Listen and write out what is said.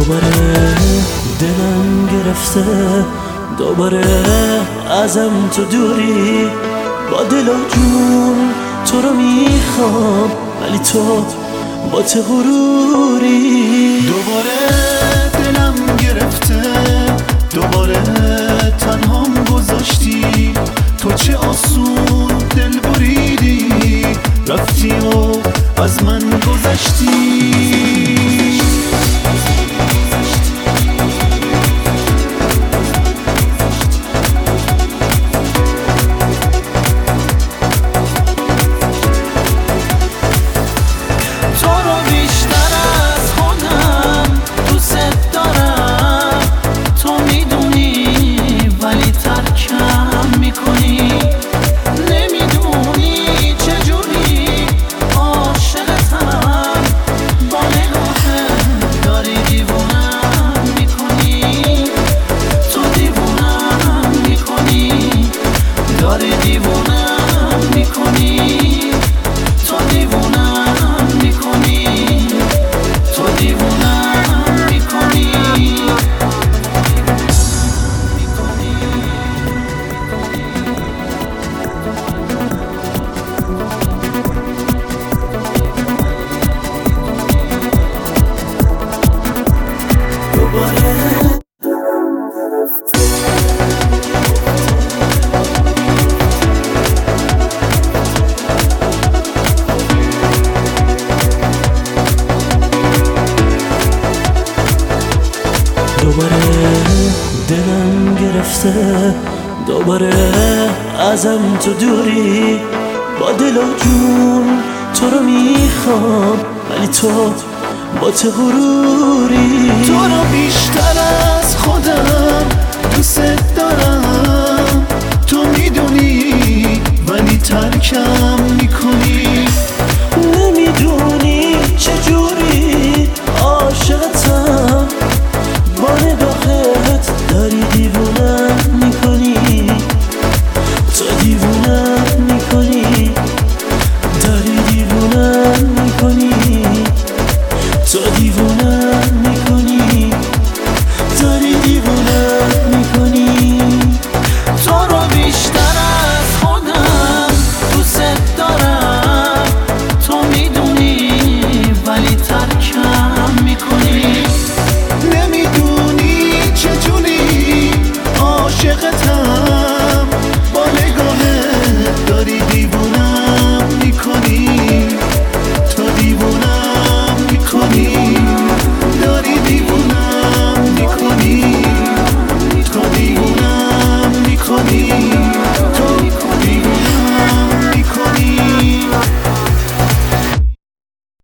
دوباره دلم گرفته، دوباره ازم تو دوری. با دل و جون تو رو میخوام، ولی تو با ته غروری. دوباره دلم گرفته، دوباره تنهام گذاشتی. تو چه آسون دل بریدی، رفتی و از من گذشتی. دوباره دلم گرفته، دوباره ازم تو دوری. با دل و جون تو رو میخوام، ولی تو با ته غروری. تو رو بیشتر از خودم دوست دارم، تو میدونی ولی ترکم میکنی. نمیدونی